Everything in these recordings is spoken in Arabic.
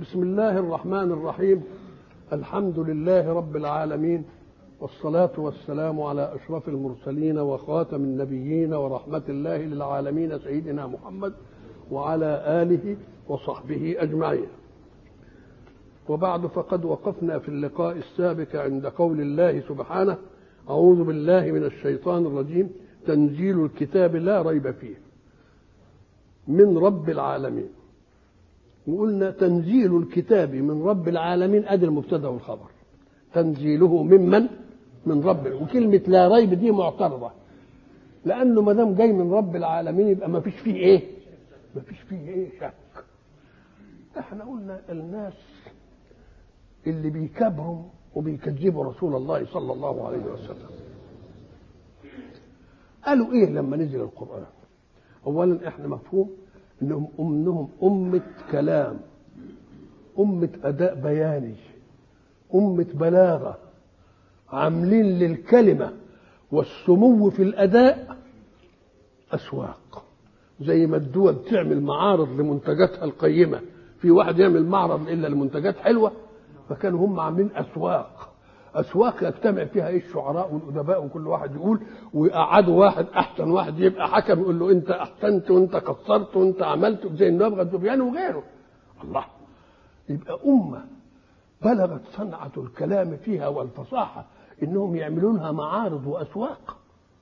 بسم الله الرحمن الرحيم. الحمد لله رب العالمين، والصلاة والسلام على أشرف المرسلين وخاتم النبيين ورحمة الله للعالمين سيدنا محمد وعلى آله وصحبه أجمعين. وبعد، فقد وقفنا في اللقاء السابق عند قول الله سبحانه: أعوذ بالله من الشيطان الرجيم، تنزيل الكتاب لا ريب فيه من رب العالمين. وقلنا تنزيل الكتاب من رب العالمين ادي المبتدا والخبر، تنزيله من رب. وكلمه لا ريب دي معترضه، لانه ما دام جاي من رب العالمين يبقى ما فيش فيه ايه؟ ما فيش فيه ايه شك. احنا قلنا الناس اللي بيكبروا وبيكذبوا رسول الله صلى الله عليه وسلم قالوا ايه لما نزل القرآن؟ اولا احنا مفهوم انهم أمة كلام، أمة أداء بياني، أمة بلاغة، عاملين للكلمة والسمو في الأداء أسواق. زي ما الدول تعمل معارض لمنتجاتها القيمة، في واحد يعمل معرض إلا لمنتجات حلوة، فكانوا هم عاملين أسواق يجتمع فيها الشعراء والأدباء وكل واحد يقول، ويقعدوا واحد أحسن واحد يبقى حكم يقول له أنت أحسنت وأنت قصرت وأنت عملت، زي النبغة الذبيان وغيره. الله، يبقى أمة بلغت صنعة الكلام فيها والفصاحة إنهم يعملوا لها معارض وأسواق،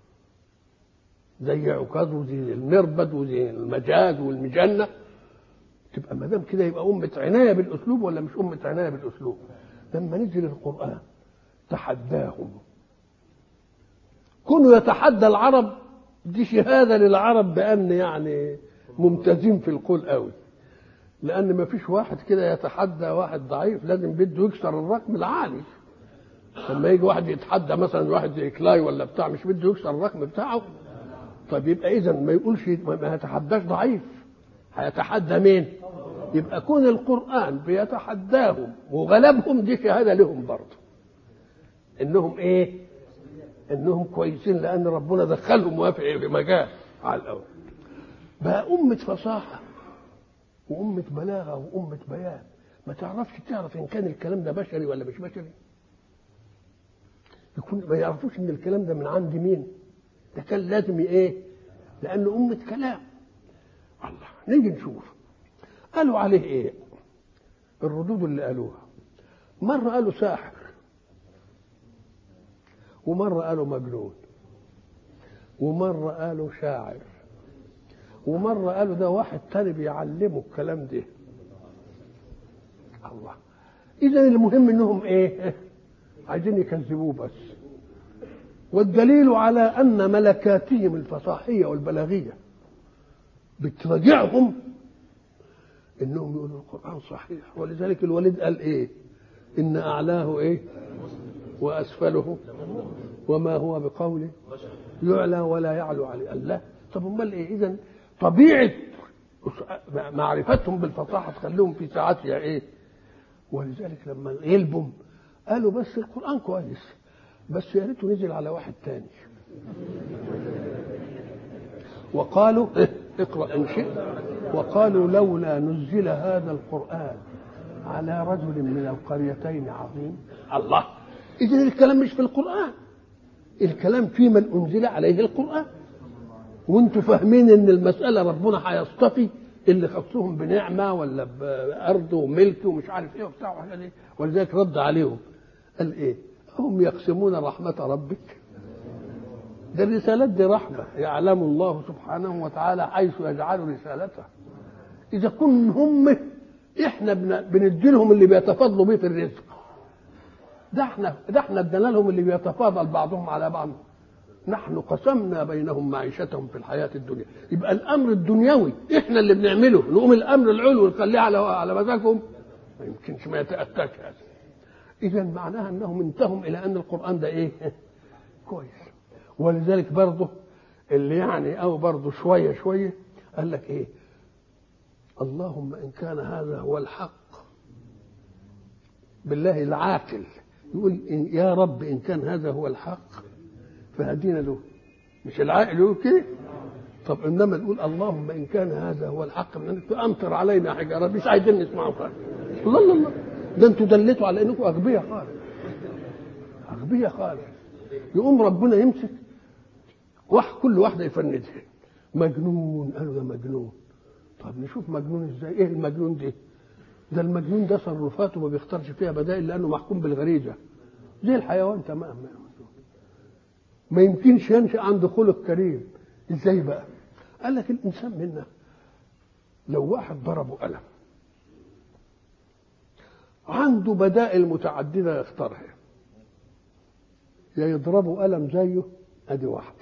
زي عكاظ وزي المربد وزي المجاز والمجنة. تبقى ما دام كده يبقى أمة عناية بالأسلوب ولا مش أمة عناية بالأسلوب؟ لما نزل القرآن تحداهم، كونوا يتحدى العرب دي شهادة للعرب بأن يعني ممتازين في القول قوي، لأن ما فيش واحد كده يتحدى واحد ضعيف، لازم بده يكسر الرقم العالي. لما يجي واحد يتحدى مثلا واحد زي كلاي ولا بتاع، مش بده يكسر الرقم بتاعه. طيب يبقى إذا ما يقولش، ما يتحداش ضعيف، هيتحدى مين؟ يبقى كون القرآن بيتحداهم وغلبهم دي شهادة لهم برضه انهم ايه؟ انهم كويسين، لان ربنا دخلهم موافق في مجال على الاول. بقى أمة فصاحة وأمة بلاغة وأمة بيان، ما تعرف ان كان الكلام ده بشري ولا مش بشري. يكون ما يعرفوش ان الكلام ده من عند مين، ده كان لازم ايه؟ لانه أمة كلام. الله، نيجي نشوف قالوا عليه ايه الردود اللي قالوها. مرة قالوا ساحر، ومرة قالوا مجنون، ومرة قالوا شاعر، ومرة قالوا ده واحد تاني بيعلمه الكلام ده. الله، إذن المهم إنهم إيه؟ عايزين يكذبوه بس. والدليل على أن ملكاتهم الفصاحية والبلاغية بترجعهم إنهم يقولوا القرآن صحيح. ولذلك الوليد قال إيه؟ إن أعلاه إيه؟ وأسفله وما هو بقوله يعلى ولا يعلو عليه. الله، طب امال ايه؟ اذا طبيعه معرفتهم بالفصاحه تخليهم في ساعتها ايه؟ ولذلك لما يلبم قالوا بس القران كويس، بس يا ريته نزل على واحد تاني. وقالوا اقرا ان شئت، وقالوا لولا نزل هذا القران على رجل من القريتين عظيم. الله، إذن الكلام مش في القرآن، الكلام في من أنزل عليه القرآن. وانتوا فاهمين ان المسألة ربنا هيصطفي اللي خصهم بنعمة ولا بأرض وملك ومش عارف ايه وبتاع وحاجات دي. ولذلك رد عليهم قال ايه؟ هم يقسمون رحمة ربك. ده الرسالات دي رحمة يعلم الله سبحانه وتعالى حيث يجعل رسالته. إذا كن هم احنا بندي لهم اللي بيتفضلوا بيه في الرزق، ده احنا ادينا لهم اللي بيتفاضل بعضهم على بعض. نحن قسمنا بينهم معيشتهم في الحياة الدنيا. يبقى الأمر الدنيوي احنا اللي بنعمله، نقوم الأمر العلوي نخليه على مزاجهم، ما يمكنش، ما يتأتاش هذا. إذا معناها أنهم انتهوا إلى أن القرآن ده إيه؟ كويس. ولذلك برضه اللي يعني أو برضه شوية قال لك إيه؟ اللهم إن كان هذا هو الحق، بالله العاقل يقول يا رب إن كان هذا هو الحق فهدينا له، مش العاقل يقول كده. طب إنما نقول اللهم إن كان هذا هو الحق من أنك تأمطر علينا حجارة، مش عايزين نسمعه خالص. الله الله الله، ده انتوا دلتوا على انكم اغبياء خالص، اغبياء خالص. يقوم ربنا يمسك كل واحده يفندها، مجنون، قالوا ده مجنون. طب نشوف مجنون ازاي، ايه المجنون ده المجنون ده تصرفاته ما بيختارش فيها بدائل لانه محكوم بالغريزه زي الحيوان تمام. ما يمكنش ينشأ عنده خلق كريم. ازاي بقى؟ قال لك الانسان منا لو واحد ضربه قلم عنده بدائل متعدده يختارها، يا يضربه قلم زيه ادي واحده،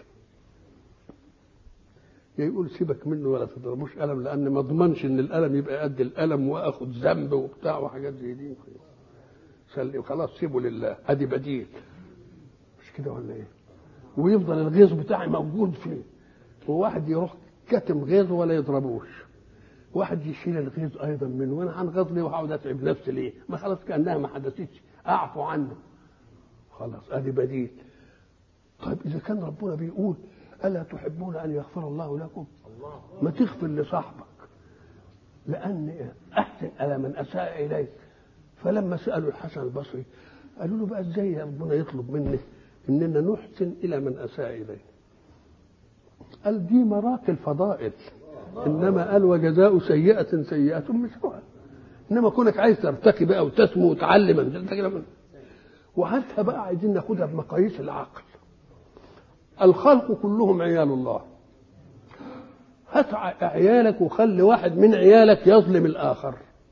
يا يقول سيبك منه ولا تضربوش قلم لان ما اضمنش ان القلم يبقى قد القلم واخد ذنب وبتاع وحاجات زي دي، خلاص سيبه لله، ادي بديل. مش كده ولا ايه؟ ويفضل الغيظ بتاعي موجود فيه، وواحد يروح كتم غيظه ولا يضربوش، واحد يشيل الغيظ ايضا منه، وانا هنغض ليه وهقعد اتعب نفسي ليه؟ ما خلاص كانها ما حدثتش، اعفو عنه خلاص، ادي بديل. طيب اذا كان ربنا بيقول الا تحبون ان يغفر الله لكم، ما تغفر لصاحبك، لان احسن الى من اساء اليك. فلما سالوا الحسن البصري قالوا له بقى ازاي ربنا يطلب مني اننا نحسن الى من اساء الينا؟ قال دي مراتب الفضائل، انما قال وجزاء سيئه سيئه مثلها. انما كونك عايز ترتقي بقى وتسمو وتعلم وهاتها بقى عايزين ناخدها بمقاييس العقل. الخلق كلهم عيال الله، هات عيالك وخلي واحد من عيالك يظلم الاخر،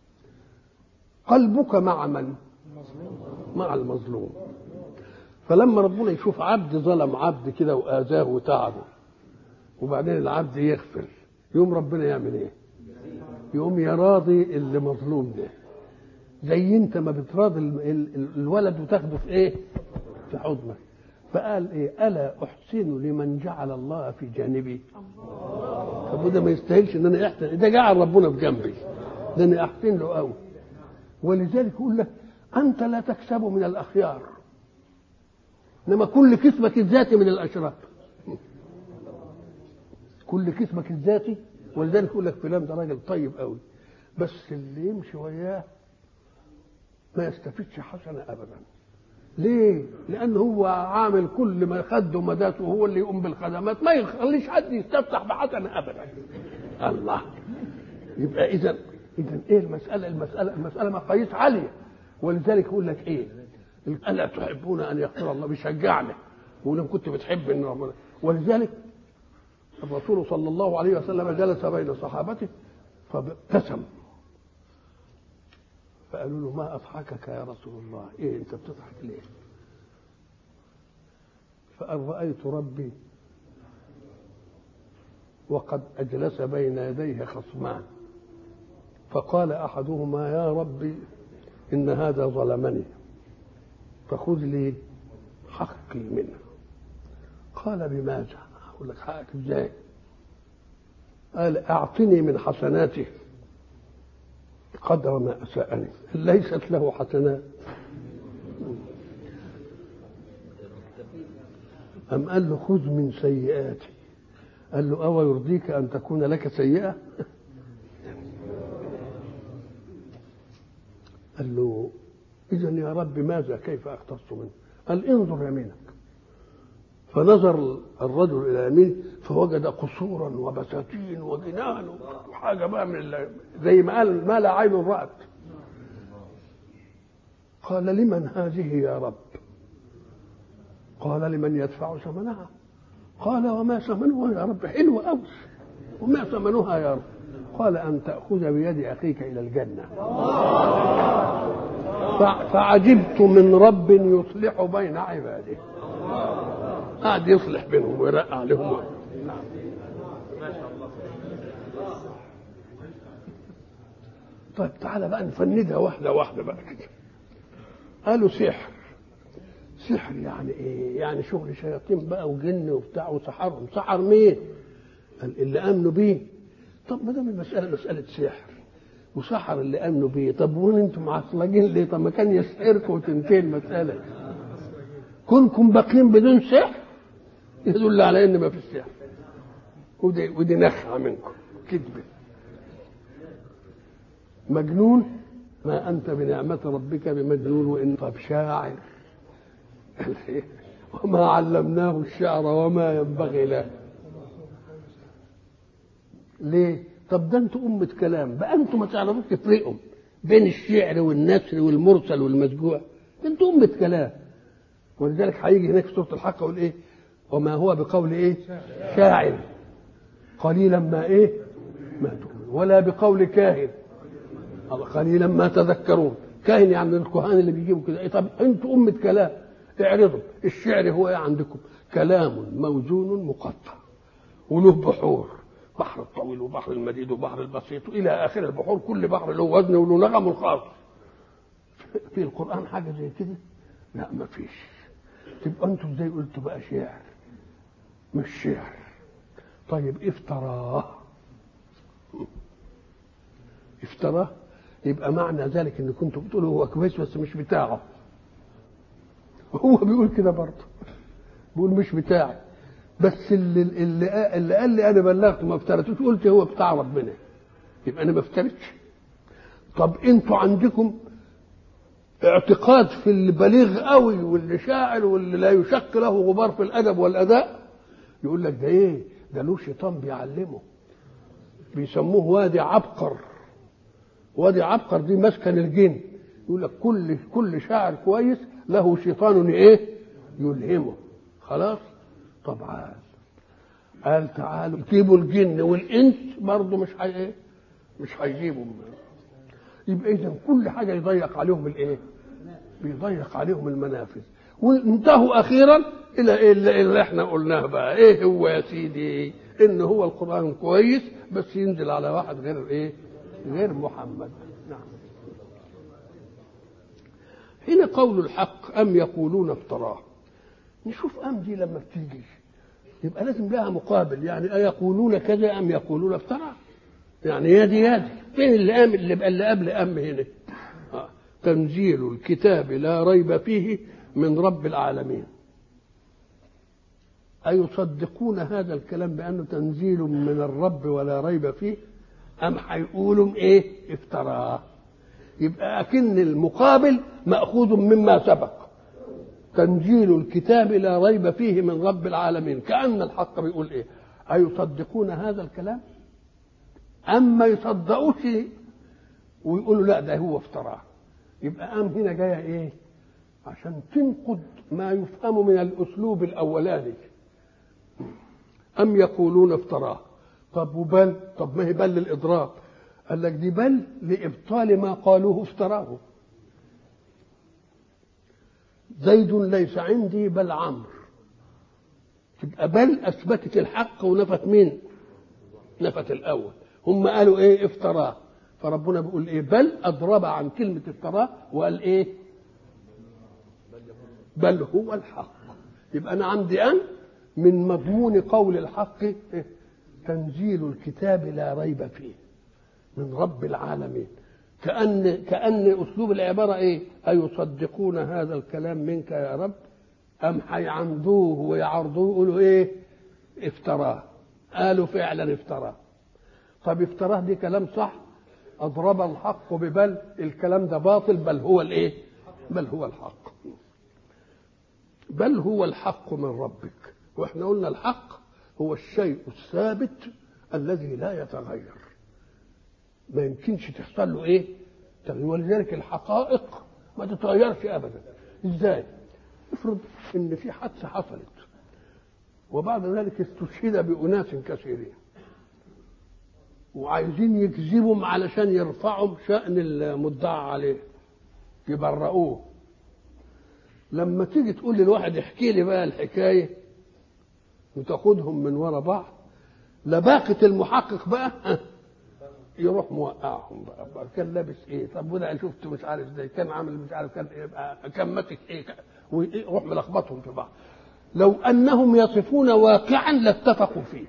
قلبك مع من؟ مع المظلوم. فلما ربنا يشوف عبد ظلم عبد كده واذاه وتعبه وبعدين العبد يغفر، يوم ربنا يعمل ايه؟ يقوم يراضي اللي مظلوم ده، زي انت ما بتراضي الولد وتاخده في ايه؟ في حضنك. فقال ايه؟ الا احسن لمن جعل الله في جانبي. طب وده ما يستاهلش ان انا احسن؟ ده جعل ربنا في جنبي، ده انا احسن له قوي. ولذلك يقول لك انت لا تكسب من الاخيار، انما كل كسبك الذاتي من الاشرار، كل كسبك الذاتي. ولذلك يقول لك فلان ده راجل طيب قوي، بس اللي يمشي وياه ما يستفيدش حسنه ابدا. ليه؟ لأنه هو عامل كل ما خده مداته وهو اللي يقوم بالخدمات، ما يخليش حد يستفتح بحسنه ابدا. الله، يبقى اذا ايه المساله مقاييس عاليه. ولذلك يقول لك ايه؟ الا تحبون ان يغفر الله، بيشجعنا ويقول لهم كنت بتحب ان ربنا. ولذلك الرسول صلى الله عليه وسلم جلس بين صحابته فابتسم، فقالوا له ما اضحكك يا رسول الله؟ ايه انت بتضحك ليه؟ فقال رايت ربي وقد اجلس بين يديه خصمان، فقال احدهما يا ربي ان هذا ظلمني فخذ لي حقي منه. قال بماذا؟ اقول لك حقك ازاي؟ قال اعطني من حسناته قدر ما اساءني. ليست له حسنات. ام قال له خذ من سيئاتي. قال له او يرضيك ان تكون لك سيئه؟ قال له اذا يا رب ماذا كيف اقتص منه؟ قال انظر يمينك. فنظر الرجل الى يمينه فوجد قصورا وبساتين وجنان وحاجه بقى من زي ما قال ما لا عين رأت. قال لمن هذه يا رب؟ قال لمن يدفع ثمنها. قال وما ثمنها يا رب؟ حلو قوي. وما ثمنها يا رب؟ قال ان تاخذ بيد اخيك الى الجنه. فعجبت من رب يصلح بين عباده، قاعد يصلح بينهم ويرقع عليهم. ما شاء الله. طيب تعالى بقى نفندها واحده واحده بقى كده. قالوا سحر. سحر يعني ايه؟ يعني شغل شياطين بقى وجن وبتاع وسحرهم. سحر مين؟ اللي امنوا بيه. طب ما دام المساله مساله سحر وسحر اللي امنوا بيه، طب وين انتم معصلجين ليه؟ طب ما كان يسحركم وتنتهي المساله. كونكم باقين بدون سحر يدل على ان ما في سحر. ودي نخعه منكم كذبه. مجنون ما أنت بنعمة ربك بمجنون وإن طب شاعر وما علمناه الشعر وما ينبغي له. ليه؟ طب ده انتوا أمة كلام بقى، انتوا ما تعرفوش تفرقوا بين الشعر والنثر والمرسل والمسجوع، انتوا أمة كلام. ولذلك هيجي هناك في سورة الحق يقول ايه؟ وما هو بقول ايه؟ شاعر قليلا ما ايه؟ ما تؤمن، ولا بقول كاهن قليلا ما تذكرون. كاهن يعني الكهان اللي بيجيبوا كده. إيه طب انتوا أمة كلام، اعرضوا. الشعر هو ايه عندكم؟ كلام موزون مقطع وله بحور، بحر الطويل وبحر المديد وبحر البسيط الى اخر البحور، كل بحر له وزن وله نغم خاص. في القرآن حاجة زي كده؟ لا ما فيش. تبقى انتوا ازاي قلتوا بقى شعر؟ مش شعر. طيب افتراه يبقى معنى ذلك ان كنتوا بتقولوا هو كويس بس مش بتاعه. هو بيقول كده برضه، بيقول مش بتاعي، بس اللي قال لي انا بلغت ما افتريتوش، قلت هو بتاع ربنا، يبقى انا ما افتريتش. طب انتوا عندكم اعتقاد في اللي بليغ قوي واللي شاعر واللي لا يشك له غبار في الادب والاداء، يقول لك ده ايه؟ ده له شيطان بيعلمه، بيسموه وادي عبقر. وادي عبقر دي مسكن الجن. يقول لك كل شاعر كويس له شيطان ايه؟ يلهمه. خلاص. طبعا قال تعالوا جيبوا الجن والانس برضه مش هيجيبوا. يبقى اذا كل حاجه يضيق عليهم الايه؟ بيضيق عليهم المنافذ. وانتهوا اخيرا الى ايه اللي احنا قلناه بقى؟ ايه هو يا سيدي؟ ان هو القران كويس بس ينزل على واحد غير ايه؟ غير محمد. نعم. هنا قول الحق ام يقولون افتراه. نشوف ام دي لما بتيجي يبقى لازم لها مقابل، يعني ايقولون كذا ام يقولون افتراه، يعني يا دي فين اللي قبل ام هنا؟ تنزيل الكتاب لا ريب فيه من رب العالمين. أيصدقون هذا الكلام بأنه تنزيل من الرب ولا ريب فيه، أم هيقولوا إيه؟ افتراه. يبقى أكن المقابل مأخوذ مما سبق، تنزيل الكتاب لا ريب فيه من رب العالمين. كأن الحق بيقول إيه؟ أيصدقون هذا الكلام أم ما يصدقوش ويقولوا لا ده هو افتراه. يبقى أم هنا جاية إيه؟ عشان تنقض ما يفهم من الأسلوب الأولاني. أم يقولون افتراه. طب وبل؟ طب ما هي بل للإضراب. قال لك دي بل لإبطال ما قالوه افتراه. زيد ليس عندي بل عمرو. تبقى بل أثبتت الحق ونفت مين؟ نفت الأول. هم قالوا إيه؟ افتراه. فربنا بيقول إيه؟ بل أضرب عن كلمة افتراه وقال إيه؟ بل هو الحق. يبقى أنا عندي أن من مضمون قول الحق إيه؟ تنزيل الكتاب لا ريب فيه من رب العالمين. كأن أسلوب العبارة إيه؟ أيصدقون هذا الكلام منك يا رب أم هيعندوه ويعرضوه يقولوا إيه؟ افتراه. قالوا فعلا افتراه. طب افتراه دي كلام صح؟ أضرب الحق ببل، الكلام ده باطل. بل هو الإيه؟ بل هو الحق. بل هو الحق من ربك. واحنا قلنا الحق هو الشيء الثابت الذي لا يتغير، ما يمكنش تحصل له ايه؟ تغيير. ولذلك الحقائق ما تتغيرش ابدا. ازاي؟ افرض ان في حادثه حصلت وبعد ذلك استشهد باناس كثيرين وعايزين يكذبهم علشان يرفعوا شأن المدعى عليه يبرؤوه. لما تيجي تقول للواحد احكي لي بقى الحكايه وتاخدهم من ورا بعض، لباقة المحقق بقى يروح موقعهم بقى كان لابس ايه؟ طب وده شفت مش عارف ازاي كان عامل مش عارف كان ايه كان ماسك ايه ويروح ملخبطهم في بعض. لو انهم يصفون واقعا لاتفقوا فيه.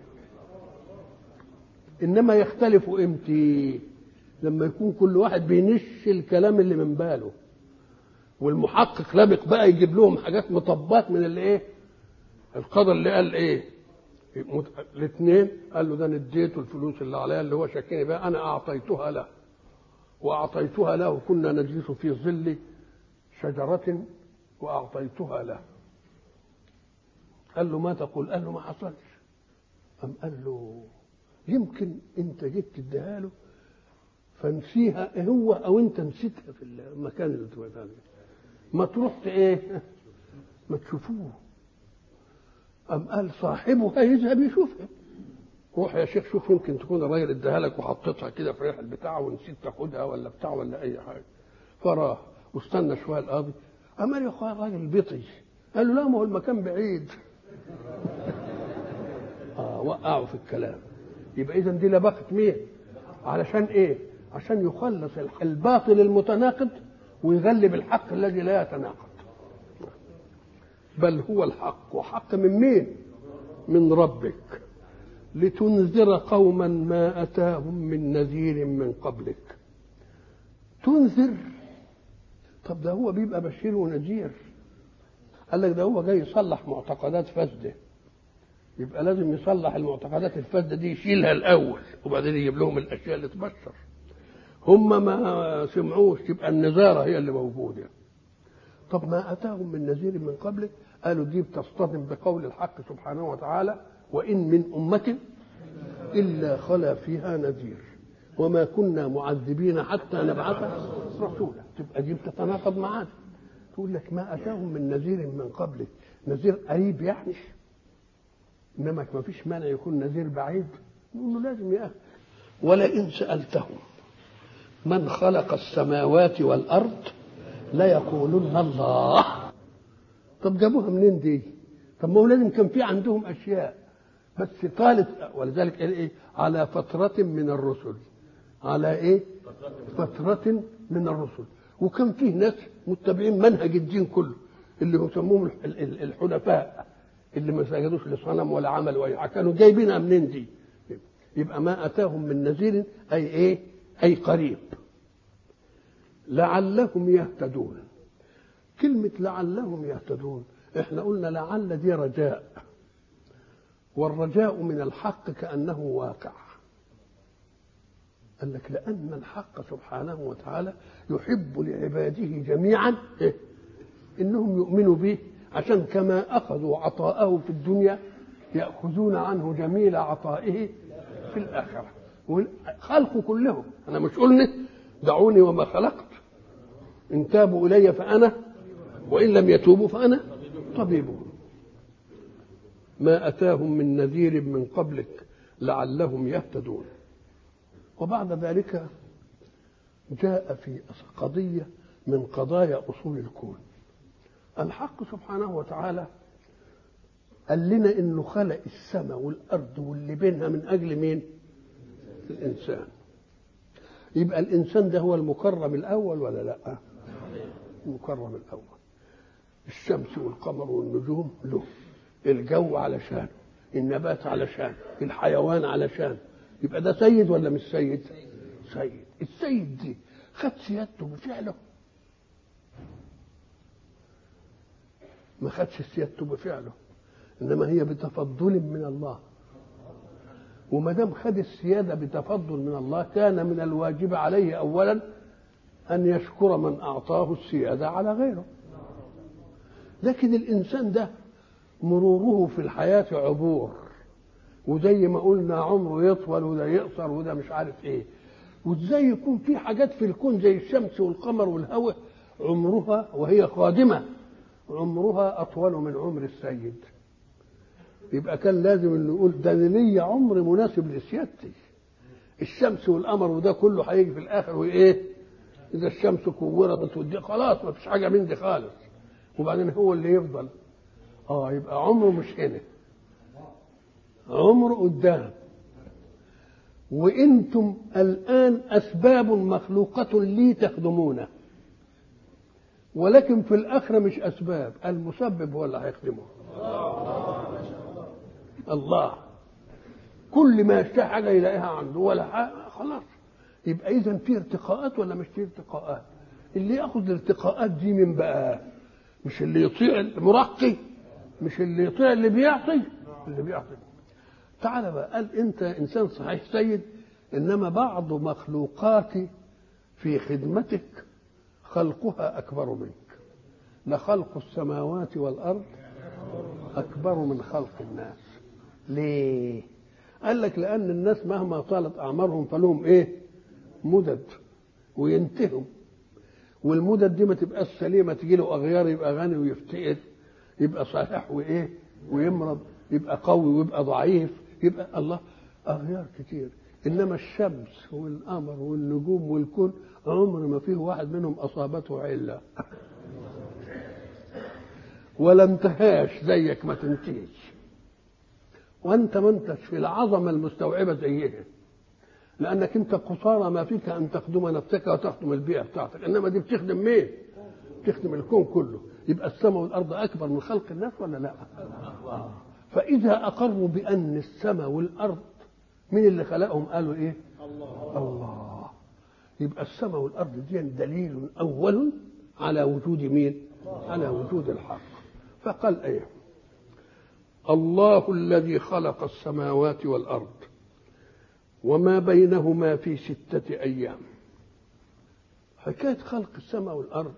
انما يختلفوا امتى؟ لما يكون كل واحد بينش الكلام اللي من باله، والمحقق لابق بقى يجيب لهم حاجات مطبات من اللي ايه؟ القضاء اللي قال ايه؟ الاثنين قال له ده انا اديته الفلوس اللي عليا اللي هو شاكيني بقى انا اعطيتها له وأعطيتها له، كنا نجلس في ظل شجرة وأعطيتها له. قال له ما تقول؟ قال له ما حصلش. قام قال له يمكن انت جيت تديها له فنسيها هو، او انت نسيتها في المكان اللي توديها له، ما تروح ايه ما تشوفوه. قام قال صاحبه هيذهب يشوفها. روح يا شيخ شوف، يمكن تكون الراجل اداها لك وحطيتها كده في ريح البتاع ونسيت تاخدها ولا بتاع ولا اي حاجه. فراه واستنى شويه القاضي، قام قال يا اخويا الراجل بيطي. قال له لا ما هو المكان بعيد. وقعوا في الكلام. يبقى اذا دي لبخة مين؟ علشان ايه؟ عشان يخلص الباطل المتناقض ويغلب الحق الذي لا يتناقض. بل هو الحق. وحق من مين؟ من ربك، لتنذر قوما ما أتاهم من نذير من قبلك. تنذر، طب ده هو بيبقى بشير ونذير. قال لك ده هو جاي يصلح معتقدات فاسده، يبقى لازم يصلح المعتقدات الفاسده دي، يشيلها الاول وبعدين يجيب لهم الاشياء اللي تبشر. هم ما سمعوش، تبقى النذاره هي اللي موجوده. طب ما اتاهم من نذير من قبلك، قالوا دي بتصطدم بقول الحق سبحانه وتعالى وان من امه الا خلا فيها نذير وما كنا معذبين حتى نبعث رسولا. تبقى دي بتتناقض معانا. تقول لك ما اتاهم من نذير من قبلك، نذير قريب يعني، انما ما فيش مانع يكون نذير بعيد. نقول له لازم يا اخي. ولئن سالتهم من خلق السماوات والارض ليقولن الله. طب جابوها منين دي؟ طب ما هو لازم كان في عندهم اشياء بس طالت. ولذلك ايه؟ على فترة من الرسل. على ايه؟ فترة من الرسل. وكان فيه ناس متبعين منهج الدين كله، اللي يسموهم الحنفاء، اللي ما سجدوش لصنم ولا عملوا اي حاجه. كانوا جايبينها منين دي؟ يبقى ما اتاهم من نذير اي ايه؟ اي قريب. لعلهم يهتدون. كلمه لعلهم يهتدون، احنا قلنا لعل دي رجاء، والرجاء من الحق كانه واقع. قال لك لان الحق سبحانه وتعالى يحب لعباده جميعا انهم يؤمنوا به، عشان كما اخذوا عطاءه في الدنيا ياخذون عنه جميل عطائه في الاخره. والخلق كلهم، انا مش قلنا دعوني وما خلقت، ان تابوا الي فانا وان لم يتوبوا فانا طبيبهم. ما اتاهم من نذير من قبلك لعلهم يهتدون. وبعد ذلك جاء في قضيه من قضايا اصول الكون. الحق سبحانه وتعالى قال لنا انه خلق السماء والارض واللي بينها من اجل مين؟ الانسان. يبقى الانسان ده هو المكرم الاول ولا لا؟ المكرم الاول. الشمس والقمر والنجوم له، الجو علشان، النبات علشان، الحيوان علشان. يبقى ده سيد ولا مش سيد؟ سيد. السيد دي خد سيادته بفعله؟ ما خدش سيادته بفعله، انما هي بتفضل من الله. وما دام خد السياده بتفضل من الله، كان من الواجب عليه اولا ان يشكر من اعطاه السياده على غيره. لكن الانسان ده مروره في الحياه عبور، وزي ما قلنا عمره يطول وده يقصر وده مش عارف ايه. وازاي يكون في حاجات في الكون زي الشمس والقمر والهواء عمرها وهي خادمه عمرها اطول من عمر السيد؟ يبقى كان لازم انه يقول ده لي عمر مناسب لسيادتي. الشمس والقمر وده كله هيجي في الاخر وايه؟ اذا الشمس كورت ودي خلاص ما فيش حاجه من دي خالص، وبعدين هو اللي يفضل. يبقى عمره مش هنا، عمره قدام. وانتم الان اسباب مخلوقه لي تخدمونه، ولكن في الاخره مش اسباب، المسبب هو اللي هيخدمه. الله كل ما يشتهي حاجه يلاقيها عنده ولا حاجة خلاص. يبقى اذا في ارتقاءات ولا مش في ارتقاءات؟ اللي ياخذ الارتقاءات دي من بقى؟ مش اللي يطيع المرقي، مش اللي يطيع اللي بيعطي. اللي بيعطي تعالى بقى قال انت انسان صحيح سيد، انما بعض مخلوقاتي في خدمتك خلقها أكبر منك، لخلق السماوات والأرض أكبر من خلق الناس. ليه؟ قال لك لأن الناس مهما طالت أعمارهم فلهم إيه؟ مدد وينتهوا، والمدد دي ما تبقاش سليمة، تجي له أغيار يبقى غني ويفتقر، يبقى صحيح وإيه ويمرض، يبقى قوي ويبقى ضعيف، يبقى الله أغيار كتير. إنما الشمس والقمر والنجوم والكون عمر ما فيه واحد منهم أصابته علة ولا انتهاش زيك ما تنتهيش، وأنت ما انتش في العظمة المستوعبة زيها، لأنك أنت قصارى ما فيك أن تخدم نفسك وتخدم البيئة بتاعتك، إنما دي بتخدم مين؟ بتخدم الكون كله. يبقى السماء والأرض أكبر من خلق الناس ولا لا؟ فإذا أقروا بأن السماء والأرض مين اللي خلقهم؟ قالوا إيه؟ الله. يبقى السماء والأرض دي دليل أول على وجود مين؟ على وجود الحق. فقال إيه؟ الله الذي خلق السماوات والأرض وما بينهما في 6 أيام. حكاية خلق السماء والأرض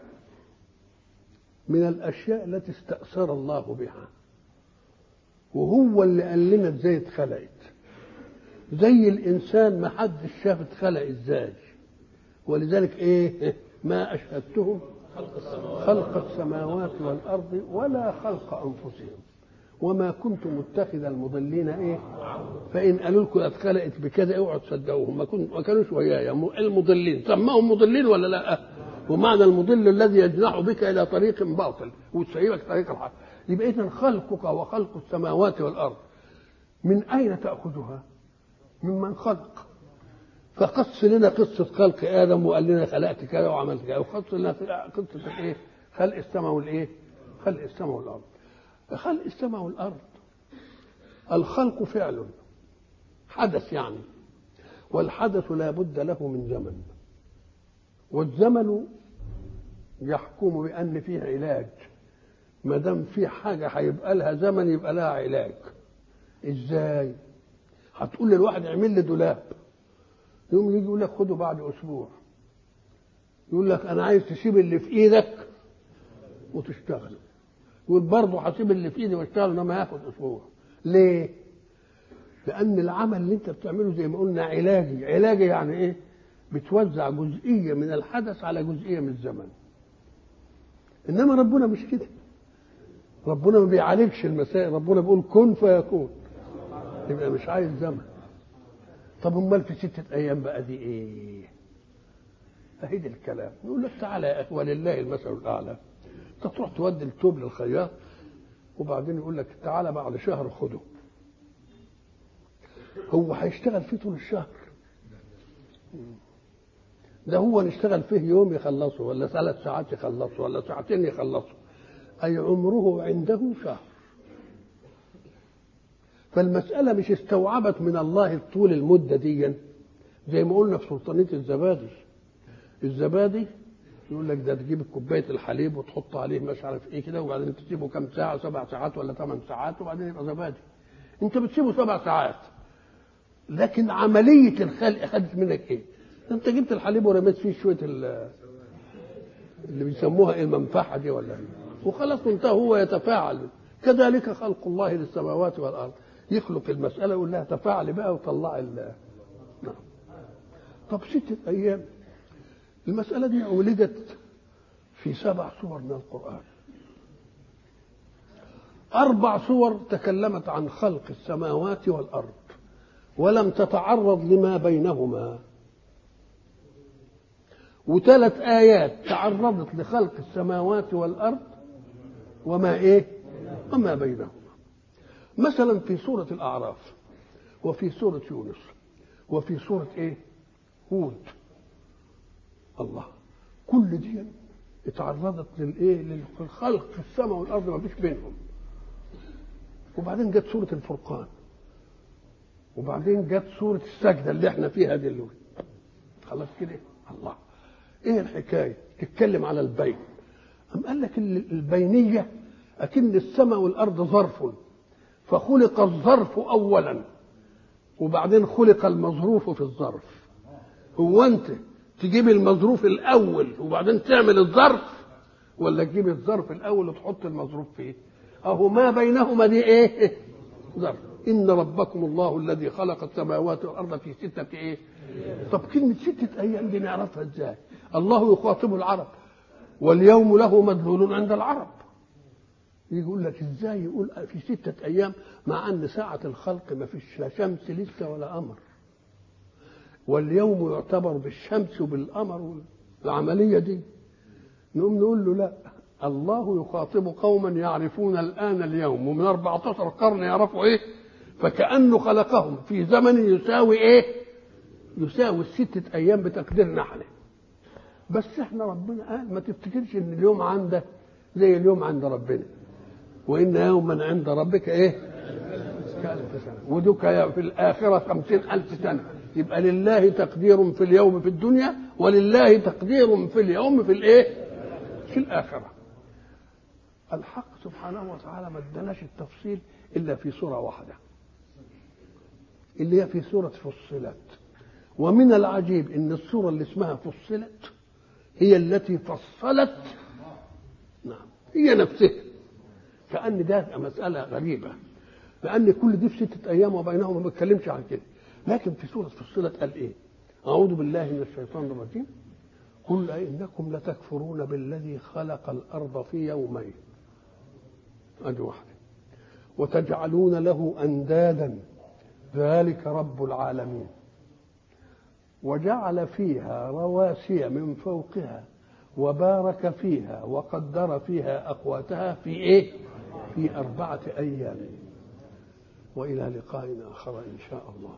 من الأشياء التي استأثر الله بها، وهو اللي قال لنا ازاي اتخلقت. زي الإنسان ما حدش شاف اتخلق ازاي، ولذلك ايه؟ ما أشهدتهم خلق السماوات والأرض ولا خلق أنفسهم وما كنت متخذ المضلين ايه؟ فإن قالوا لكم اتخلقت بكذا اوعوا تصدقوهم، ما كانوش ويايا المضلين. سماهم مضلين ولا لا؟ ومعنى المضل الذي يجنح بك إلى طريق باطل وتسيبك طريق الحق. يبقى إذن خلقك وخلق السماوات والأرض من أين تأخذها؟ ممن خلق. فقص لنا قصة خلق آدم وقال لنا خلقت كذا وعملت كذا، وقص لنا قصة الإيه؟ خلق السماء والإيه؟ خلق السماء والأرض. خلق السماء والأرض الخلق فعل حدث يعني، والحدث لا بد له من زمن، والزمن يحكم بأن فيه علاج. ما دام في حاجة هيبقى لها زمن يبقى لها علاج. ازاي؟ هتقول للواحد اعمل لي دولاب، يوم يجي يقول لك خده بعد أسبوع، يقول لك أنا عايز تسيب اللي في إيدك وتشتغل، يقول برضه هسيب اللي في إيدي واشتغل إنما هاخد أسبوع. ليه؟ لأن العمل اللي أنت بتعمله زي ما قلنا علاجي. علاجي يعني إيه؟ بتوزع جزئية من الحدث على جزئية من الزمن. إنما ربنا مش كده، ربنا ما بيعالجش المسائل، ربنا بيقول كن فيكون، يبقى مش عايز زمن. طب امال في 6 أيام بقى دي ايه؟ اهيد الكلام. يقول لك تعالى يا اخي ولله المثل الاعلى، انت تروح تودي التوب للخياط وبعدين يقول لك تعالى بعد شهر خده. هو هيشتغل فيه طول الشهر؟ ده هو نشتغل فيه يوم يخلصه ولا 3 ساعات يخلصه ولا 2 ساعات يخلصه، أي عمره عنده شهر. فالمسألة مش استوعبت من الله طول المدة دي، زي ما قلنا في سلطانية الزبادي. الزبادي يقول لك ده تجيب كوباية الحليب وتحط عليه مش عارف ايه كده، وبعدين تسيبه كام ساعة، 7 ساعات ولا 8 ساعات، وبعدين يبقى زبادي. انت بتسيبه 7 ساعات، لكن عملية الخلق خدت منك ايه؟ انت جبت الحليب ورميت فيه شوية اللي بيسموها ايه المنفعة دي ولا ايه، وخلاص انتهى. هو يتفاعل. كذلك خلق الله للسماوات والأرض، يخلق المسألة يقول لها تفاعل بقى وطلع نعم. طب 6 أيام، المسألة دي ولدت في 7 سور من القرآن. 4 سور تكلمت عن خلق السماوات والأرض ولم تتعرض لما بينهما، و3 آيات تعرضت لخلق السماوات والأرض وما إيه؟ وما بينهما. مثلا في سورة الأعراف، وفي سورة يونس، وفي سورة إيه؟ هود. الله، كل دي اتعرضت للإيه؟ للخلق السماء والأرض ما فيش بينهم. وبعدين جت سورة الفرقان، وبعدين جت سورة السجدة اللي احنا فيها دلوقتي. خلاص كده. الله، ايه الحكاية؟ تتكلم على البين. أم قال لك البينية أكن السماء والأرض ظرف، فخلق الظرف أولا وبعدين خلق المظروف في الظرف. هو أنت تجيب المظروف الاول وبعدين تعمل الظرف، ولا تجيب الظرف الاول وتحط المظروف فيه؟ اهو ما بينهما دي ايه؟ ظرف. ان ربكم الله الذي خلق السماوات والارض في 6 ايه؟ طب كلمه 6 ايام دي نعرفها ازاي؟ الله يخاطب العرب واليوم له مدلول عند العرب. يقول لك ازاي يقول في 6 ايام مع ان ساعه الخلق ما فيش لا شمس لسه ولا قمر، واليوم يعتبر بالشمس وبالقمر والعمليه دي. نقوم نقول له لا، الله يخاطب قوما يعرفون الان اليوم، ومن 14 قرن يعرفوا ايه، فكأنه خلقهم في زمن يساوي ايه؟ يساوي 6 ايام بتقديرنا احنا. بس احنا ربنا قال ما تفتكرش ان اليوم عندك زي اليوم عند ربنا، وان يوما عند ربك ايه؟ كألف سنة، ودك في الآخرة 50,000 سنة. يبقى لله تقدير في اليوم في الدنيا، ولله تقدير في اليوم في الايه؟ في الآخرة. الحق سبحانه وتعالى ما اداناش التفصيل إلا في سورة واحدة، اللي هي في سورة فصلت. ومن العجيب ان السورة اللي اسمها فصلت هي التي فصلت، نعم هي نفسها، كأن ده مسألة غريبة، لأن كل دي في 6 أيام وبينهم ما بيتكلمش عن كده. لكن في سورة فصلت قال إيه؟ أعوذ بالله من الشيطان الرجيم. قل أئنكم لتكفرون بالذي خلق الأرض في يومين، أدي واحدة، وتجعلون له أندادا ذلك رب العالمين، وجعل فيها رواسي من فوقها وبارك فيها وقدر فيها أقواتها في إيه؟ في 4 أيام. وإلى لقاء آخر إن شاء الله.